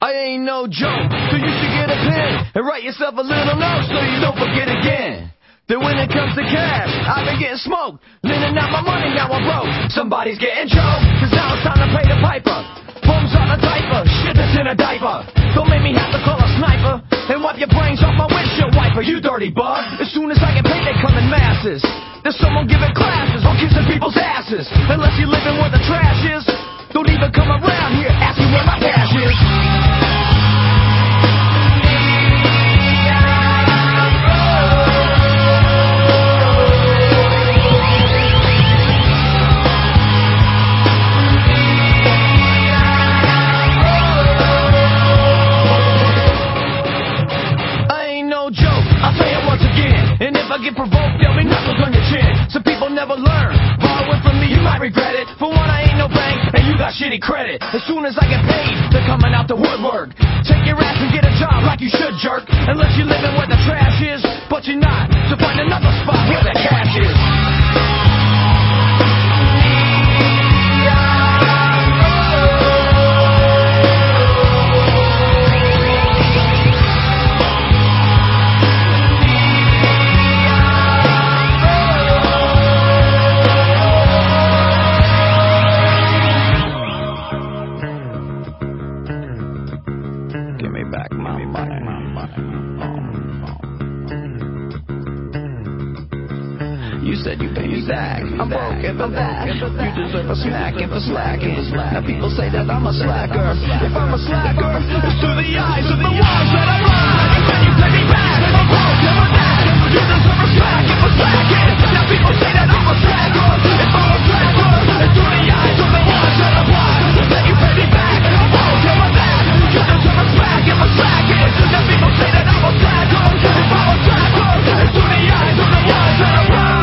I ain't no joke, so you should get a pen and write yourself a little note so you don't forget again. Then when it comes to cash, I've been getting smoked, lending out my money, now I'm broke. Somebody's getting choked, cause now it's time to pay the piper. Bums on a diaper, shit that's in a diaper. Don't make me have to call a sniper and wipe your brains off my windshield wiper, you dirty bug. As soon as I get paid, they come in masses. There's someone giving classes on kissing people's asses. Unless you're living where the trash is, don't even come around here asking where my cash is. And if I get provoked, there'll be knuckles on your chin. Some people never learn. Borrowing from me, you might regret it. For one, I ain't no bank, and you got shitty credit. As soon as I get paid, they're coming out the woodwork. Take your ass and get a job like you should, jerk. Unless you're living where the trash is, but you're not. So find another spot where the cash is. You said you pay me back. I'm broke and for that. You deserve a snack and for slacking. Now people say that I'm a slacker. If I'm a slacker, it's through the eyes of the ones that I run. You said you pay me back. I'm broke and for that. You deserve a snack and for slacking. Now people say that I'm a slacker. If I'm a slacker, it's through the eyes of the ones that I run. You said you pay me back. I'm broke and for that. You deserve a snack and for slacking. Now people say that I'm a slacker. If I'm a slacker, it's through the eyes of the ones that I run.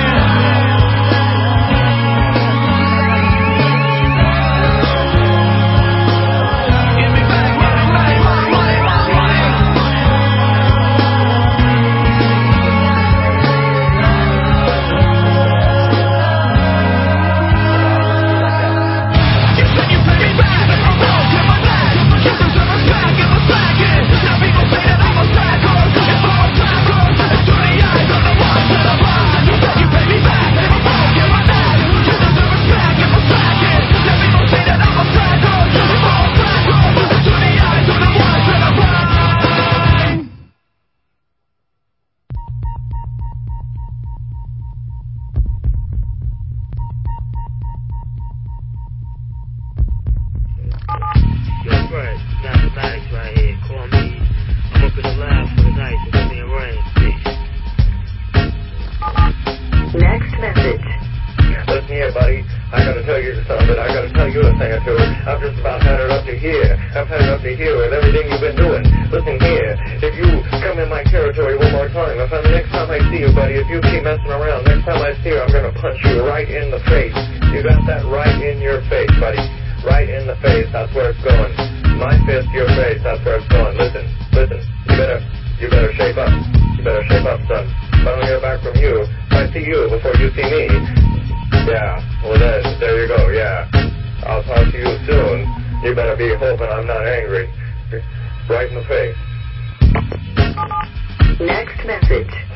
I've just about had it up to here. I've had it up to here with everything you've been doing. Listen here, if you come in my territory one more time, if the next time I see you, buddy, if you keep messing around, next time I see you, I'm going to punch you right in the face. You got that right in your face, buddy. Right in the face, that's where it's going. My fist, your face, that's where it's going. Listen, you better shape up. You better shape up, son. If I don't hear back from you, if I see you before you see me, yeah, well then, there you go, yeah. I'll talk to you soon. You better be hoping I'm not angry. Right in the face. Next message.